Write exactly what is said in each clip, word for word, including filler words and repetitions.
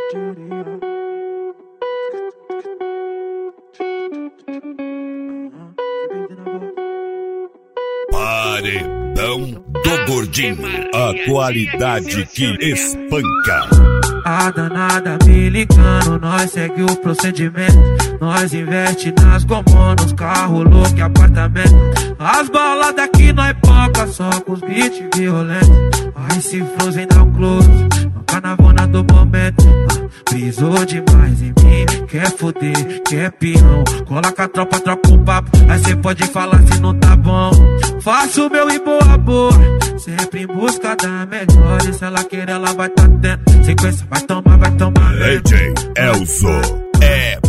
Paredão do Gordinho, a qualidade que espanca. A danada me ligando, nós segue o procedimento. Nós investe nas gomos, nos carros, louco e apartamento. As balas daqui nós poca, só com os beats violentos. Aí se Frozen dá um close, no carnavona do momento. Brisou demais em mim, quer foder, quer pirrão. Cola com a tropa, troca um papo, aí cê pode falar se não tá bom. Faço o meu e boa, boa, sempre em busca da melhor. E se ela querer, ela vai tá tendo. Sequência, vai tomar, vai tomar. D J Elzo é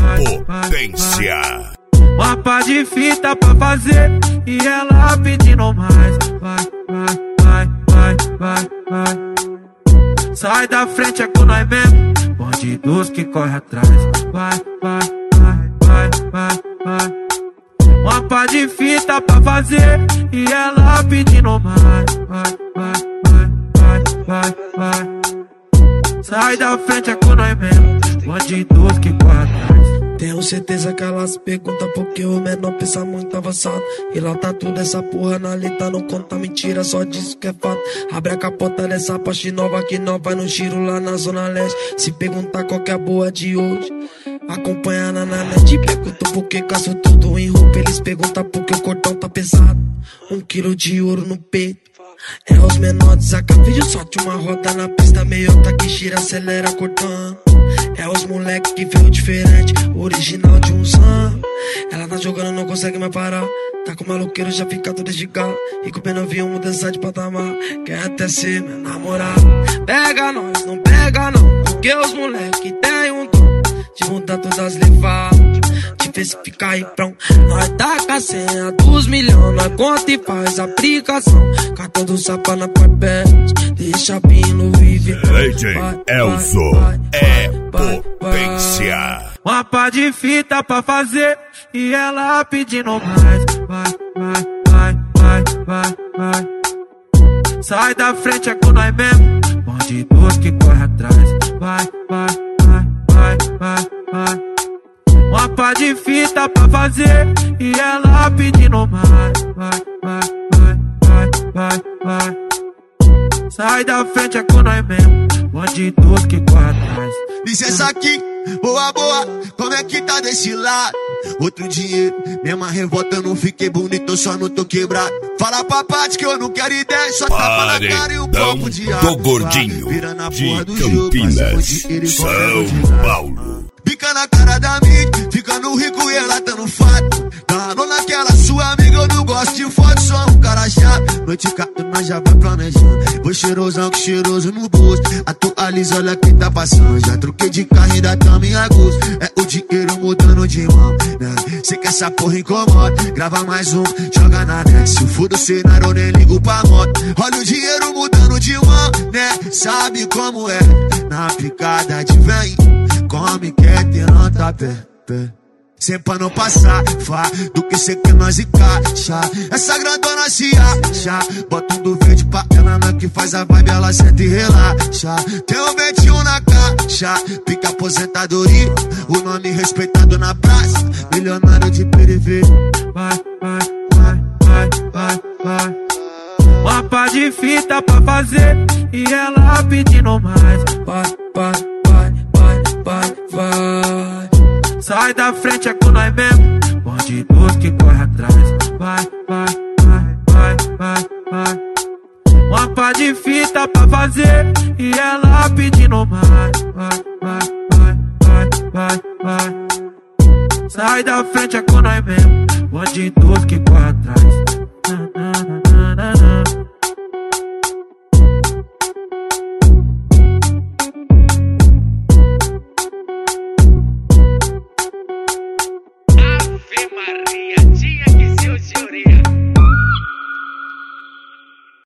potência. Uma pá de fita pra fazer e ela pedindo mais. Vai, vai, vai, vai, vai, vai. Sai da frente, é com nós mesmo. Bandidos que corre atrás. Vai, vai, vai, vai, vai, vai. Uma pá de fita pra fazer e ela pedindo mais. Vai, vai, vai, vai, vai, vai. Sai da frente, é com nós mesmo. Bandidos que corre atrás. Tenho certeza que elas perguntam porque o menor pensa muito avançado. E lá tá tudo essa porra na letra, não conta mentira, só diz que é fato. Abre a capota dessa Porsche nova que nós vai no giro lá na zona leste. Se perguntar qual que é a boa de hoje, acompanha na net. Pergunto por que caço tudo em roupa, eles perguntam por que o cordão tá pesado. Um quilo de ouro no peito. É os menores, saca vídeo, sorte uma roda na pista, meiota que gira, acelera, cortando. É os moleque que veio diferente, original de um sam. Ela tá jogando, não consegue mais parar. Tá com maloqueiro, já fica todo de gala. E com o pena avião, mudança de patamar. Quer até ser minha namorada. Pega nós, não pega não, porque os moleque tem um dom de mudar todas as levadas, de ver se fica aí pronto. Nós tá com a senha dos milhões, nós conta e faz aplicação. Catando sapa na papéis, deixa pino e vitão. D J Elzo é potência. Uma pá de fita pra fazer e ela pedindo mais. Vai, vai, vai, vai, vai, vai. Sai da frente, é com nós mesmo. Bandidos que corre atrás. Vai, vai, vai, vai, vai, vai. Uma pá de fita pra fazer e ela pedindo mais. Vai, vai, vai, vai, vai, vai. Sai da frente, é com nós mesmo. Bandidos que corre atrás. Licença aqui, boa, boa, como é que tá desse lado? Outro dinheiro, mesma revolta, eu não fiquei bonito, eu só não tô quebrado. Fala pra parte que eu não quero ideia, só tapa na cara e um copo de água. Do Gordinho, de Campinas, São Paulo. Fica na cara da mídia, ficando rico e ela tá no fato. Tá naquela sua amiga, eu não gosto de foto, só um cara chato. Noite cata, nós já vai planejando. Vou cheirosão, que cheiroso no bolso. Atualiza, olha quem tá passando. Já troquei de carro, ainda tamo em agosto. É o dinheiro mudando de mão, né? Sei que essa porra incomoda. Grava mais um, joga na net. Se for do cenário, eu nem ligo pra moto. Olha o dinheiro mudando de mão, né? Sabe como é? Na picada de vem, come, quer ter nota pé, pé. Sempre pra não passar, vá, do que cê quer nós encaixa. Essa grandona se acha, bota um do verde pra ela, na que faz a vibe, ela senta e relaxa. Tem um vinte e um na caixa, pica aposentadoria, o nome respeitado na praça, milionário de periferia. Vai, vai, vai, vai, vai, vai. Uma pá de fita pra fazer e ela pedindo mais. Vai, vai, vai, vai, vai, vai. Sai da frente, é com nós mesmo. Bandidos que corre atrás. Vai, vai, vai, vai, vai, vai. Uma pá de fita pra fazer e ela pedindo mais. Vai, vai, vai, vai, vai, vai. Sai da frente, é com nós mesmo. Bandidos que corre atrás.